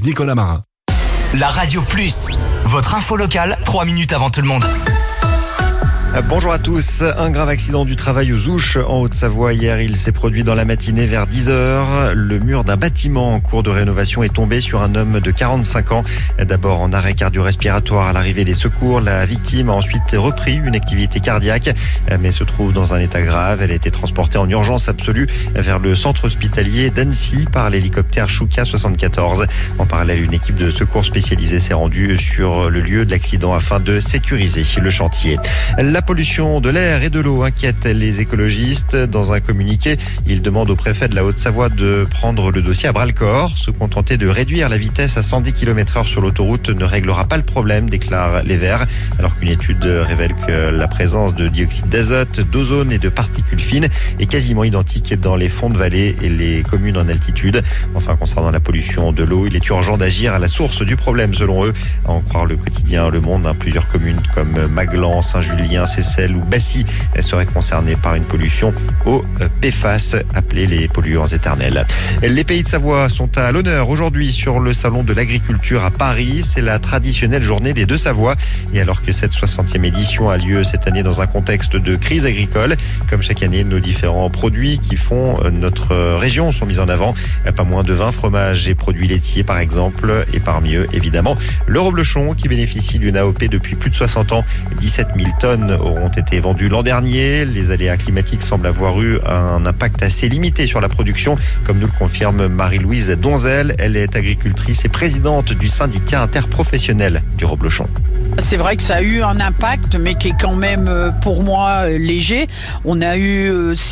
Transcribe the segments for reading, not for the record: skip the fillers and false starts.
Nicolas Marin. La Radio Plus, votre info locale, 3 minutes avant tout le monde. Bonjour à tous. Un grave accident du travail aux Ouches en Haute-Savoie hier. Il s'est produit dans la matinée vers 10h. Le mur d'un bâtiment en cours de rénovation est tombé sur un homme de 45 ans. D'abord en arrêt cardio-respiratoire à l'arrivée des secours. La victime a ensuite repris une activité cardiaque, mais se trouve dans un état grave. Elle a été transportée en urgence absolue vers le centre hospitalier d'Annecy par l'hélicoptère Chouka 74. En parallèle, une équipe de secours spécialisée s'est rendue sur le lieu de l'accident afin de sécuriser le chantier. La pollution de l'air et de l'eau inquiète les écologistes. Dans un communiqué, ils demandent au préfet de la Haute-Savoie de prendre le dossier à bras-le-corps. Se contenter de réduire la vitesse à 110 km/h sur l'autoroute ne réglera pas le problème, déclarent les Verts, alors qu'une étude révèle que la présence de dioxyde d'azote, d'ozone et de particules fines est quasiment identique dans les fonds de vallée et les communes en altitude. Enfin, concernant la pollution de l'eau, il est urgent d'agir à la source du problème, selon eux. À en croire le quotidien Le Monde, plusieurs communes comme Maglan, Saint-Julien, Seyssel ou Bassy seraient concernées par une pollution au PFAS, appelés les polluants éternels. Les Pays de Savoie sont à l'honneur aujourd'hui sur le salon de l'agriculture à Paris. C'est la traditionnelle journée des deux Savoies. Et alors que cette 60e édition a lieu cette année dans un contexte de crise agricole, comme chaque année, nos différents produits qui font notre région sont mis en avant. Pas moins de 20 fromages et produits laitiers par exemple. Et parmi eux, évidemment, le reblochon qui bénéficie d'une AOP depuis plus de 60 ans. 17 000 tonnes auront été vendus l'an dernier. Les aléas climatiques semblent avoir eu un impact assez limité sur la production, comme nous le confirme Marie-Louise Donzel. Elle est agricultrice et présidente du syndicat interprofessionnel du reblochon. C'est vrai que ça a eu un impact, mais qui est quand même, pour moi, léger. On a eu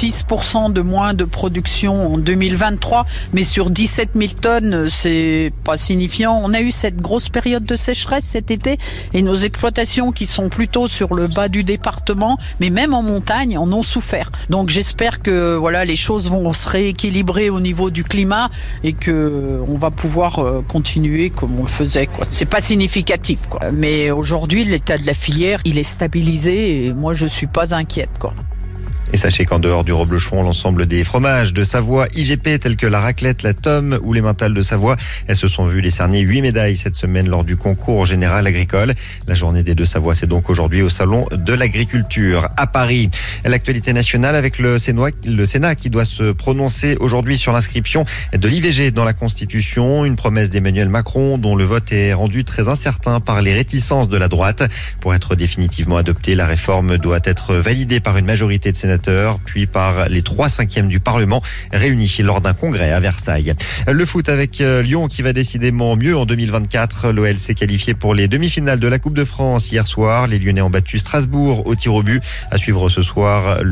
6% de moins de production en 2023, mais sur 17 000 tonnes, c'est pas signifiant. On a eu cette grosse période de sécheresse cet été, et nos exploitations qui sont plutôt sur le bas du département, mais même en montagne, en ont souffert. Donc j'espère que voilà, les choses vont se rééquilibrer au niveau du climat et que on va pouvoir continuer comme on le faisait, quoi. C'est pas significatif, quoi. Mais aujourd'hui, l'état de la filière, il est stabilisé et moi, je suis pas inquiète, quoi. Et sachez qu'en dehors du reblochon, l'ensemble des fromages de Savoie IGP tels que la raclette, la tome ou les mentales de Savoie, elles se sont vues décerner 8 médailles cette semaine lors du concours général agricole. La journée des deux Savoies, c'est donc aujourd'hui au salon de l'agriculture à Paris. L'actualité nationale avec le Sénat qui doit se prononcer aujourd'hui sur l'inscription de l'IVG dans la Constitution, une promesse d'Emmanuel Macron dont le vote est rendu très incertain par les réticences de la droite. Pour être définitivement adoptée, la réforme doit être validée par une majorité de sénateurs, puis par les 3/5 du Parlement réunis lors d'un congrès à Versailles. Le foot avec Lyon qui va décidément mieux en 2024. L'OL s'est qualifié pour les demi-finales de la Coupe de France hier soir. Les Lyonnais ont battu Strasbourg au tir au but. À suivre ce soir